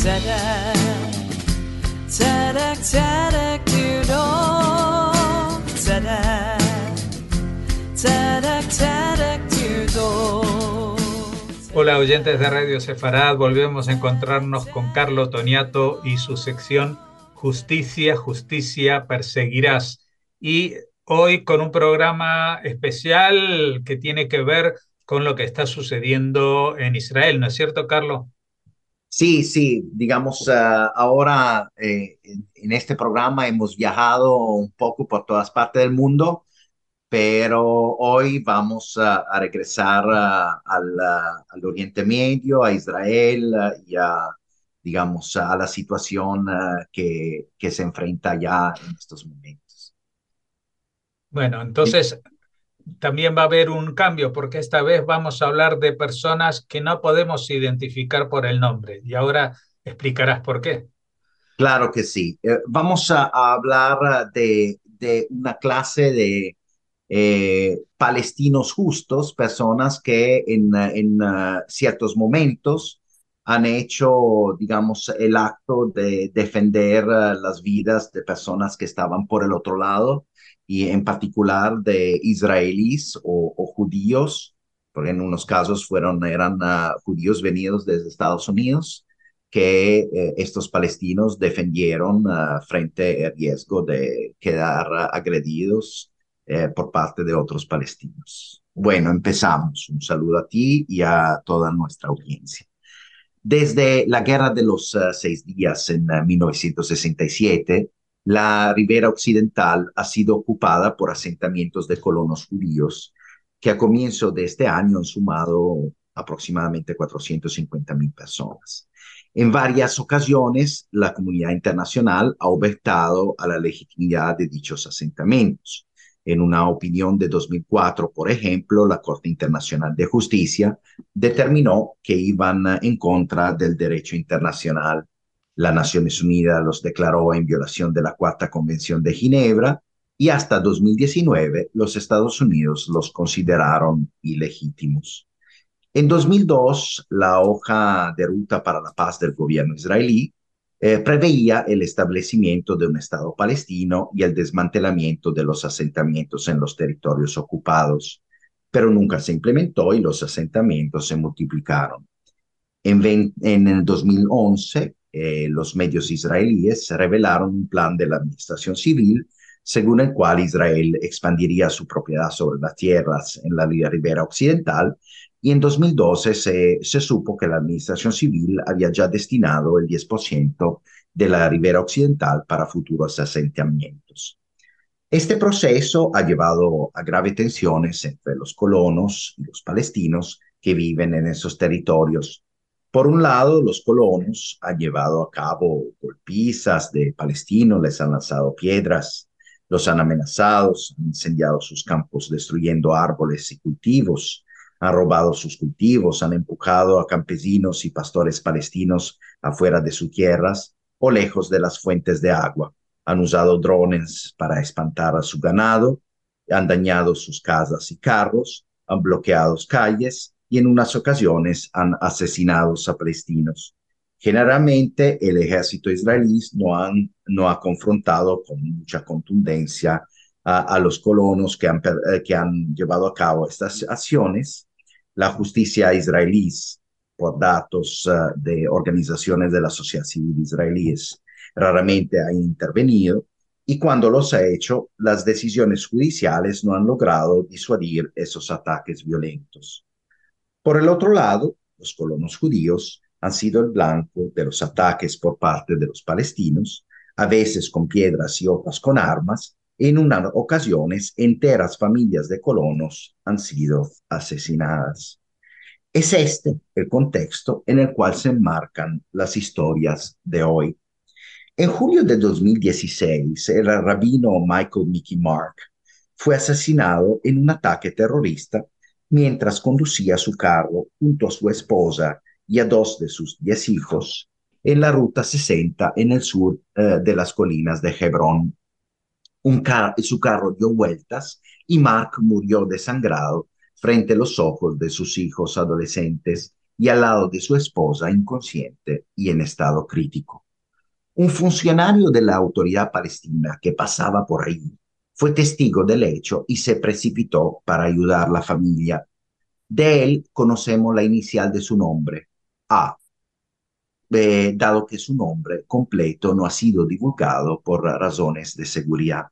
Tzedek, tzedek, tzedek tiro. Tzedek, tzedek, tzedek tiro. Hola oyentes de Radio Sefarad, volvemos a encontrarnos con Carlo Toniato y su sección Justicia, Justicia, Perseguirás. Y hoy con un programa especial que tiene que ver con lo que está sucediendo en Israel, ¿no es cierto, Carlo? Sí, sí, digamos, ahora en este programa hemos viajado un poco por todas partes del mundo, pero hoy vamos a regresar al Oriente Medio, a Israel y digamos, a la situación que se enfrenta ya en estos momentos. Bueno, entonces también va a haber un cambio porque esta vez vamos a hablar de personas que no podemos identificar por el nombre y ahora explicarás por qué. Claro que sí. Vamos a hablar de una clase de palestinos justos, personas que en ciertos momentos han hecho, digamos, el acto de defender las vidas de personas que estaban por el otro lado y en particular de israelíes o judíos, porque en unos casos eran judíos venidos desde Estados Unidos que estos palestinos defendieron frente al riesgo de quedar agredidos por parte de otros palestinos. Bueno, empezamos. Un saludo a ti y a toda nuestra audiencia. Desde la Guerra de los 6 días en 1967, la ribera occidental ha sido ocupada por asentamientos de colonos judíos que a comienzo de este año han sumado aproximadamente 450,000 personas. En varias ocasiones, la comunidad internacional ha objetado a la legitimidad de dichos asentamientos. En una opinión de 2004, por ejemplo, la Corte Internacional de Justicia determinó que iban en contra del derecho internacional. Las Naciones Unidas los declaró en violación de la Cuarta Convención de Ginebra y hasta 2019 los Estados Unidos los consideraron ilegítimos. En 2002, la hoja de ruta para la paz del gobierno israelí preveía el establecimiento de un Estado palestino y el desmantelamiento de los asentamientos en los territorios ocupados, pero nunca se implementó y los asentamientos se multiplicaron. En el 2011, los medios israelíes revelaron un plan de la administración civil según el cual Israel expandiría su propiedad sobre las tierras en la ribera occidental, y en 2012 se supo que la administración civil había ya destinado el 10% de la ribera occidental para futuros asentamientos. Este proceso ha llevado a graves tensiones entre los colonos y los palestinos que viven en esos territorios. Por un lado, los colonos han llevado a cabo golpizas de palestinos, les han lanzado piedras, los han amenazado, han incendiado sus campos destruyendo árboles y cultivos, han robado sus cultivos, han empujado a campesinos y pastores palestinos afuera de sus tierras o lejos de las fuentes de agua. Han usado drones para espantar a su ganado, han dañado sus casas y carros, han bloqueado calles y en unas ocasiones han asesinado a palestinos. Generalmente el ejército israelí no ha confrontado con mucha contundencia a los colonos que han llevado a cabo estas acciones. La justicia israelí, por datos de organizaciones de la sociedad civil israelíes, raramente ha intervenido y cuando los ha hecho, las decisiones judiciales no han logrado disuadir esos ataques violentos. Por el otro lado, los colonos judíos han sido el blanco de los ataques por parte de los palestinos, a veces con piedras y otras con armas. En unas ocasiones, enteras familias de colonos han sido asesinadas. Es este el contexto en el cual se enmarcan las historias de hoy. En julio de 2016, el rabino Michael Mickey Mark fue asesinado en un ataque terrorista mientras conducía su carro junto a su esposa y a 2 de sus 10 hijos en la Ruta 60 en el sur de las colinas de Hebrón. Su carro dio vueltas y Mark murió desangrado frente a los ojos de sus hijos adolescentes y al lado de su esposa inconsciente y en estado crítico. Un funcionario de la autoridad palestina que pasaba por ahí fue testigo del hecho y se precipitó para ayudar a la familia. De él conocemos la inicial de su nombre, A, dado que su nombre completo no ha sido divulgado por razones de seguridad.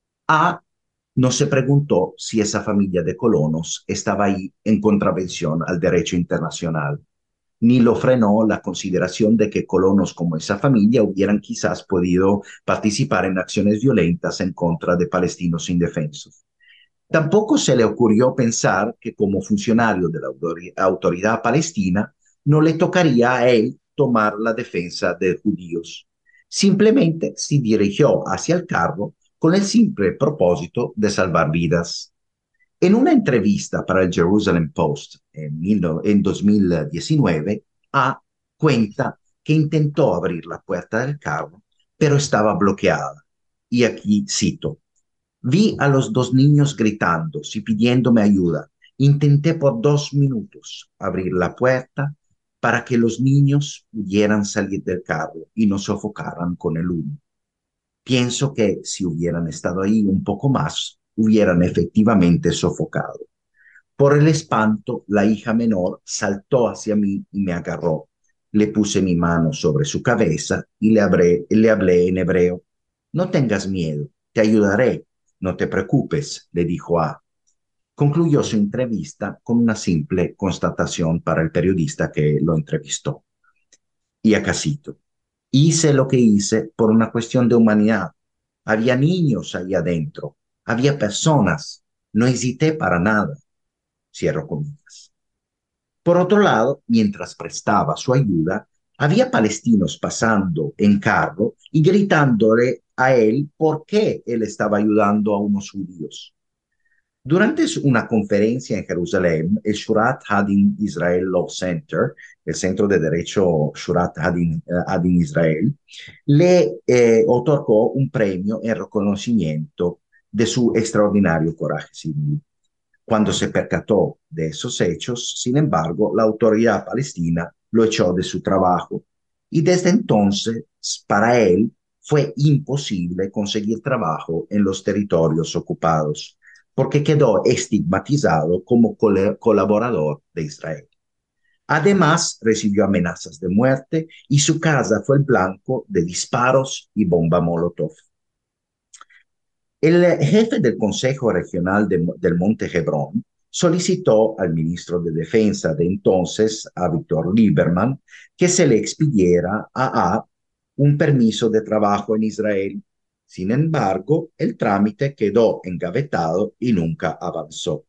A no se preguntó si esa familia de colonos estaba ahí en contravención al derecho internacional, ni lo frenó la consideración de que colonos como esa familia hubieran quizás podido participar en acciones violentas en contra de palestinos indefensos. Tampoco se le ocurrió pensar que como funcionario de la autoridad palestina no le tocaría a él tomar la defensa de judíos. Simplemente se dirigió hacia el carro con el simple propósito de salvar vidas. En una entrevista para el Jerusalem Post en 2019, A cuenta que intentó abrir la puerta del carro, pero estaba bloqueada. Y aquí cito: vi a los dos niños gritando y pidiéndome ayuda. Intenté por 2 minutos abrir la puerta para que los niños pudieran salir del carro y no sofocaran con el humo. Pienso que si hubieran estado ahí un poco más, hubieran efectivamente sofocado. Por el espanto, la hija menor saltó hacia mí y me agarró. Le puse mi mano sobre su cabeza y le hablé en hebreo. No tengas miedo, te ayudaré. No te preocupes, le dijo A. Concluyó su entrevista con una simple constatación para el periodista que lo entrevistó. Y acá cito: hice lo que hice por una cuestión de humanidad. Había niños ahí adentro, había personas, no hesité para nada. Cierro comillas. Por otro lado, mientras prestaba su ayuda, había palestinos pasando en carro y gritándole a él por qué él estaba ayudando a unos judíos. Durante una conferencia en Jerusalén, el Shurat Hadin Israel Law Center, el Centro de Derecho Shurat Hadin Israel, le otorgó un premio en reconocimiento de su extraordinario coraje civil. Cuando se percató de esos hechos, sin embargo, la autoridad palestina lo echó de su trabajo y desde entonces, para él, fue imposible conseguir trabajo en los territorios ocupados, porque quedó estigmatizado como colaborador de Israel. Además, recibió amenazas de muerte y su casa fue el blanco de disparos y bomba Molotov. El jefe del Consejo Regional del Monte Hebrón solicitó al ministro de Defensa de entonces, a Víctor Lieberman, que se le expidiera a un permiso de trabajo en Israel. Sin embargo, el trámite quedó engavetado y nunca avanzó.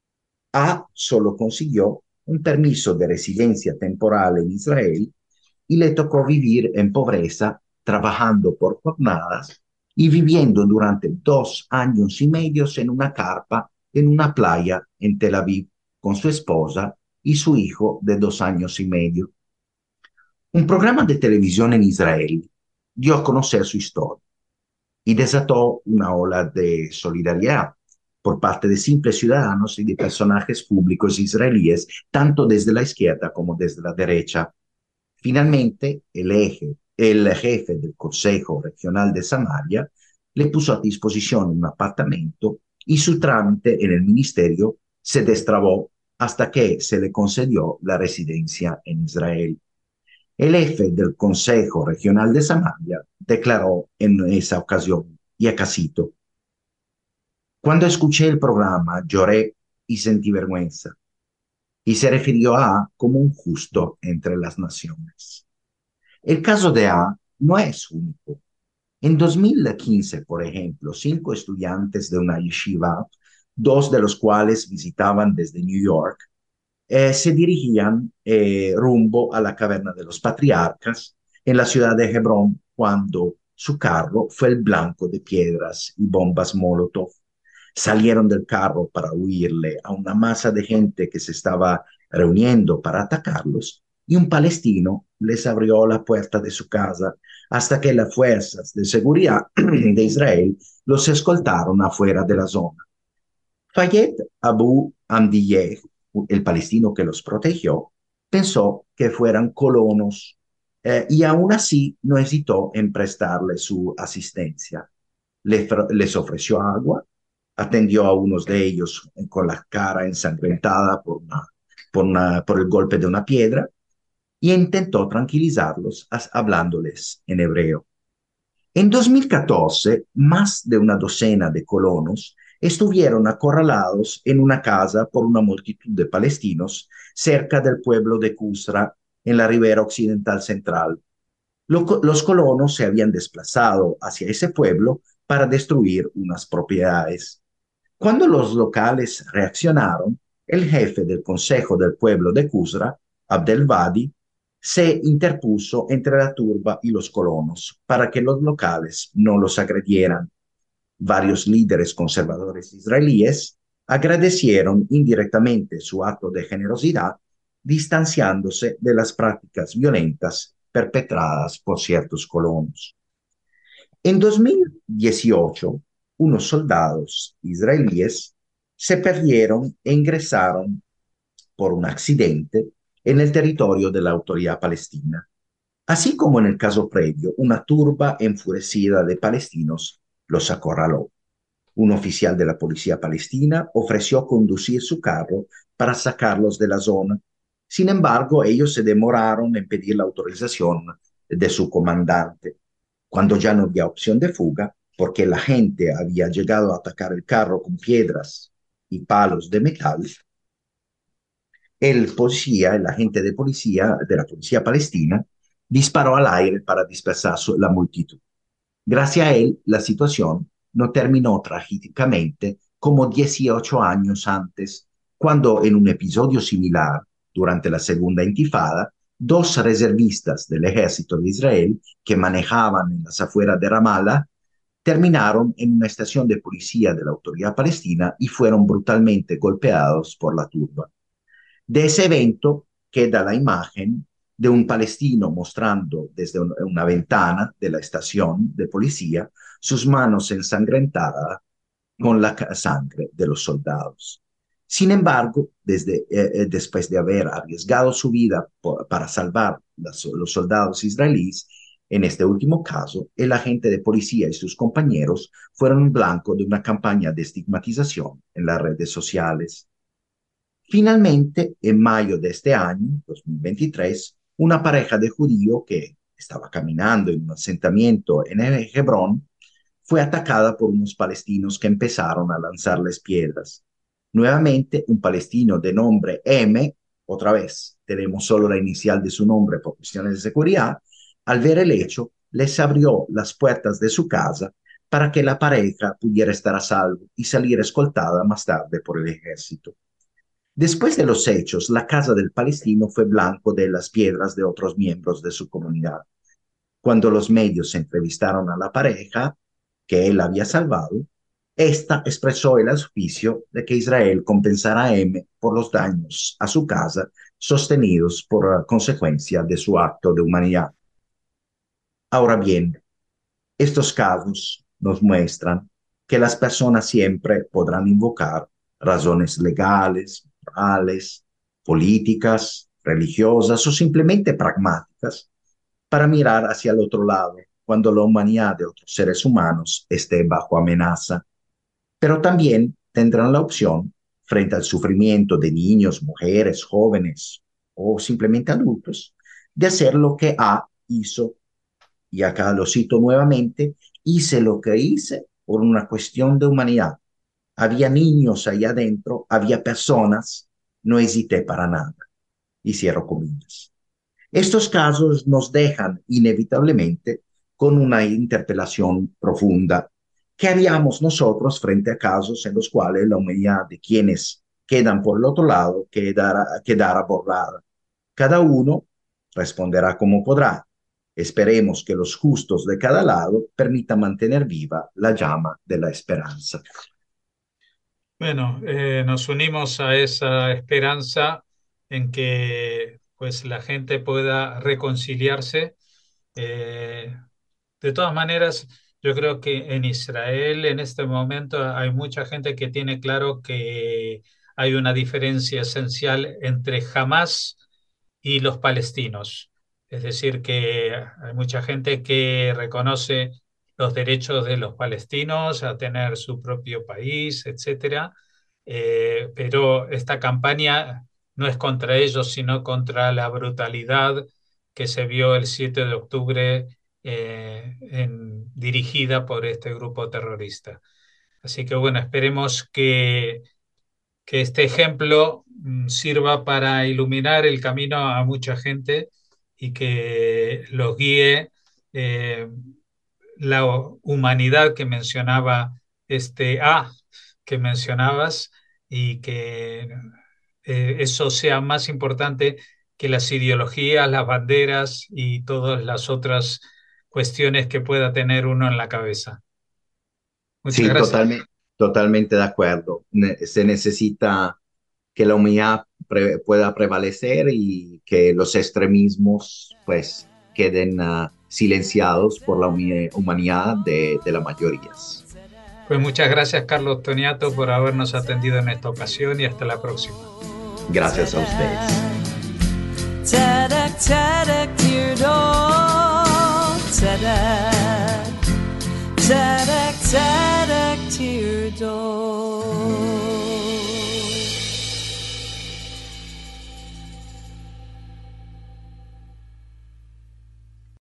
A solo consiguió un permiso de residencia temporal en Israel y le tocó vivir en pobreza, trabajando por jornadas y viviendo durante 2 años y medio en una carpa en una playa en Tel Aviv con su esposa y su hijo de 2 años y medio. Un programa de televisión en Israel dio a conocer su historia y desató una ola de solidaridad por parte de simples ciudadanos y de personajes públicos israelíes, tanto desde la izquierda como desde la derecha. Finalmente, el jefe del Consejo Regional de Samaria le puso a disposición un apartamento y su trámite en el ministerio se destrabó hasta que se le concedió la residencia en Israel. El jefe del Consejo Regional de Samaria declaró en esa ocasión, y acá cito: cuando escuché el programa lloré y sentí vergüenza, y se refirió a como un justo entre las naciones. El caso de A no es único. En 2015, por ejemplo, 5 estudiantes de una yeshiva, 2 de los cuales visitaban desde New York, se dirigían rumbo a la caverna de los patriarcas en la ciudad de Hebrón cuando su carro fue el blanco de piedras y bombas Molotov. Salieron del carro para huirle a una masa de gente que se estaba reuniendo para atacarlos y un palestino les abrió la puerta de su casa hasta que las fuerzas de seguridad de Israel los escoltaron afuera de la zona. Fayed Abu Amdiyeh, el palestino que los protegió, pensó que fueran colonos y aún así no hesitó en prestarle su asistencia. Les ofreció agua, atendió a unos de ellos con la cara ensangrentada por el golpe de una piedra y intentó tranquilizarlos hablándoles en hebreo. En 2014, más de una docena de colonos estuvieron acorralados en una casa por una multitud de palestinos cerca del pueblo de Kusra, en la ribera occidental central. Los colonos se habían desplazado hacia ese pueblo para destruir unas propiedades. Cuando los locales reaccionaron, el jefe del Consejo del Pueblo de Kusra, Abdelvadi, se interpuso entre la turba y los colonos para que los locales no los agredieran. Varios líderes conservadores israelíes agradecieron indirectamente su acto de generosidad, distanciándose de las prácticas violentas perpetradas por ciertos colonos. En 2018, unos soldados israelíes se perdieron e ingresaron por un accidente en el territorio de la autoridad palestina. Así como en el caso previo, una turba enfurecida de palestinos los acorraló. Un oficial de la policía palestina ofreció conducir su carro para sacarlos de la zona. Sin embargo, ellos se demoraron en pedir la autorización de su comandante. Cuando ya no había opción de fuga, porque la gente había llegado a atacar el carro con piedras y palos de metal, el agente de la policía palestina, disparó al aire para dispersar la multitud. Gracias a él, la situación no terminó trágicamente como 18 años antes, cuando en un episodio similar, durante la Segunda Intifada, dos reservistas del ejército de Israel que manejaban en las afueras de Ramallah terminaron en una estación de policía de la autoridad palestina y fueron brutalmente golpeados por la turba. De ese evento queda la imagen de un palestino mostrando desde una ventana de la estación de policía sus manos ensangrentadas con la sangre de los soldados. Sin embargo, después de haber arriesgado su vida para salvar los soldados israelíes, en este último caso, el agente de policía y sus compañeros fueron blanco de una campaña de estigmatización en las redes sociales. Finalmente, en mayo de este año, 2023, una pareja de judíos que estaba caminando en un asentamiento en Hebrón fue atacada por unos palestinos que empezaron a lanzarles piedras. Nuevamente, un palestino de nombre M, otra vez, tenemos solo la inicial de su nombre por cuestiones de seguridad, al ver el hecho, les abrió las puertas de su casa para que la pareja pudiera estar a salvo y salir escoltada más tarde por el ejército. Después de los hechos, la casa del palestino fue blanco de las piedras de otros miembros de su comunidad. Cuando los medios entrevistaron a la pareja que él había salvado, esta expresó el auspicio de que Israel compensara a M por los daños a su casa sostenidos por consecuencia de su acto de humanidad. Ahora bien, estos casos nos muestran que las personas siempre podrán invocar razones legales, morales, políticas, religiosas o simplemente pragmáticas para mirar hacia el otro lado cuando la humanidad de otros seres humanos esté bajo amenaza. Pero también tendrán la opción, frente al sufrimiento de niños, mujeres, jóvenes o simplemente adultos, de hacer lo que A hizo, y acá lo cito nuevamente: hice lo que hice por una cuestión de humanidad. Había niños allá adentro, había personas, no hesité para nada. Y cierro comillas. Estos casos nos dejan inevitablemente con una interpelación profunda. ¿Qué haríamos nosotros frente a casos en los cuales la humanidad de quienes quedan por el otro lado quedará borrada? Cada uno responderá como podrá. Esperemos que los justos de cada lado permitan mantener viva la llama de la esperanza. Bueno, nos unimos a esa esperanza en que pues la gente pueda reconciliarse. Eh, de todas maneras, yo creo que en Israel en este momento hay mucha gente que tiene claro que hay una diferencia esencial entre Hamas y los palestinos. Es decir, que hay mucha gente que reconoce los derechos de los palestinos a tener su propio país, etcétera. Pero esta campaña no es contra ellos, sino contra la brutalidad que se vio el 7 de octubre dirigida por este grupo terrorista. Así que bueno, esperemos que este ejemplo sirva para iluminar el camino a mucha gente y que los guíe eh, la humanidad que mencionaba que mencionabas, y que eso sea más importante que las ideologías, las banderas y todas las otras cuestiones que pueda tener uno en la cabeza. Muchas Sí, gracias. totalmente de acuerdo. Se necesita que la humanidad pueda prevalecer y que los extremismos pues queden silenciados por la humanidad de las mayorías. Pues muchas gracias, Carlos Toniato, por habernos atendido en esta ocasión, y hasta la próxima. Gracias a ustedes. Tzedek, tzedek, dear